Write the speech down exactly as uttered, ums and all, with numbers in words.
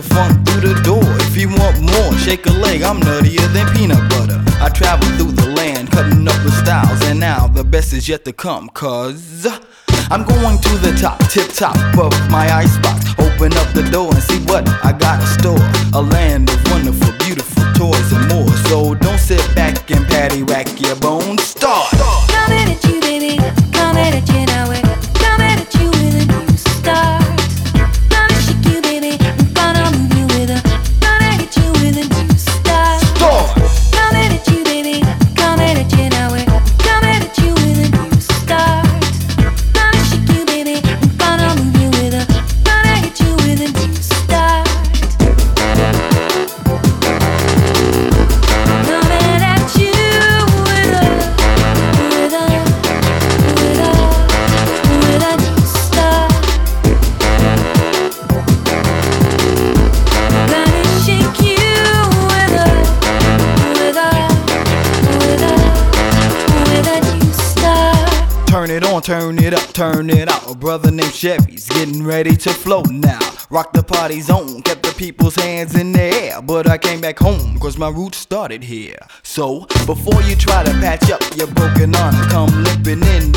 the funk through the door. If you want more, shake a leg, I'm nuttier than peanut butter. I travel through the land, cutting up the styles, and now the best is yet to come, cause I'm going to the top, tip top of my icebox. Open up the door and see what I got in store. A land of wonderful, beautiful toys and more. So don't sit back and patty whack your bones. Start! Coming at you, baby. Coming at you now. We're coming at you with a new start. Gonna shake you, baby. I'm gonna move you with a. Gonna hit you with a new start. Start! Coming at you, baby. Coming at you now. We're coming at you with a new start. Gonna shake you, baby. I'm gonna move you with a. Gonna hit you with a new start. Coming at you with a, with a, with a, with a new start. Gonna shake you with a, with a, with a, with a new start. Turn it on, turn it up, turn it out. A brother named Chevy's getting ready to flow now. Rock the party zone, kept the people's hands in the air. But I came back home, cause my roots started here. So, before you try to patch up your broken arm, come limping in